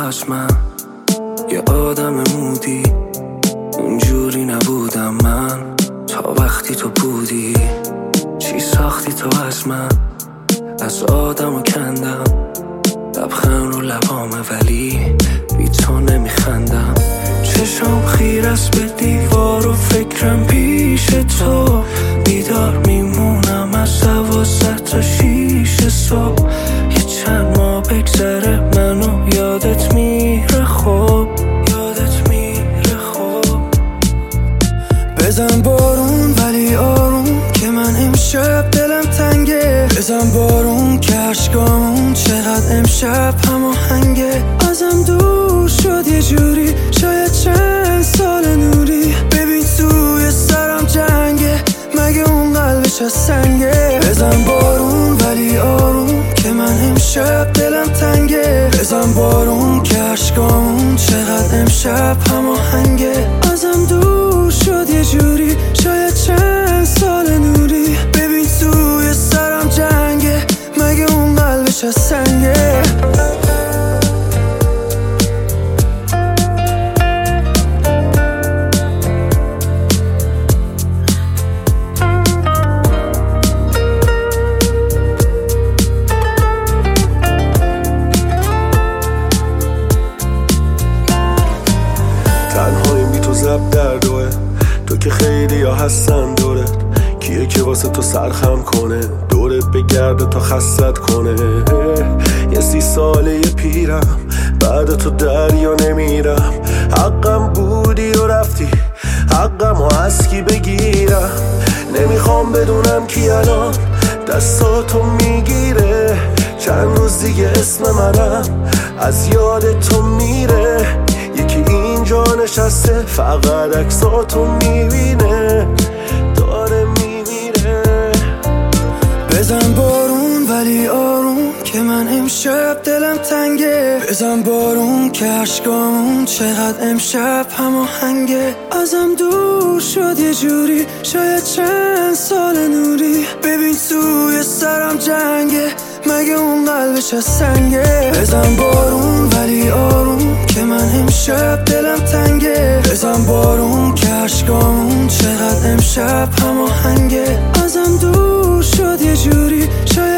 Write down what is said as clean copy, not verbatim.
از من یه آدم مودی، اونجوری نبودم من تا وقتی تو بودی. چی ساختی تو از من؟ از آدمو کندم، لبخند رو لبامه ولی بی تو نمیخندم. چشم خیر است به دیوار و فکرم پیش تو، بیدار میمونم از 12 تا 6 صبح. یه چند ماه بگذره منو یادت میره خوب، یادت میره خوب. بزن بارون ولی آروم که من امشب دلم تنگه. بزن بارون که عشقامون چقدر امشب هماهنگه. ازم دور شد یه جوری، شاید چند سال نوری. ببین توی سرم جنگه، مگه اون قلبش از سنگه. بزن بارون ولی آروم که من امشب دلم تنگه. بزن بارون که عشقامون چقدر امشب هماهنگه. ازم دور شد یه جوری، شاید چند سال نوری. ببین توی سرم جنگه، مگه اون قلبش از سنگه. تنهایی بی تو زب در دوه، تو که خیلی ها هستن دورت. کیه که واسه تو سرخم کنه، دورت بگرده تا خستت کنه. یه 30 ساله یه پیرم، بعد تو دریا نمیرم. حقم بودی و رفتی، حقم و از کی بگیرم. نمیخوام بدونم کی الان دستاتو میگیره. چند روز دیگه اسم منم از یاد تو میره. یکی اینجا نشسته فقط عکساتو میبینه، داره میمیره. بزن بارون ولی آروم که من امشب دلم تنگه. بزن بارون که عشقامون چقدر امشب هماهنگه. ازم دور شد یه جوری، شاید چند سال نوری. ببین توی سرم جنگه، مگه اون قلبش از سنگه. بزن بارون ولی آروم که من امشب دلم تنگه. بزن بارون که عشقامون چقدر امشب هماهنگه. ازم دور شد یه جوری، شاید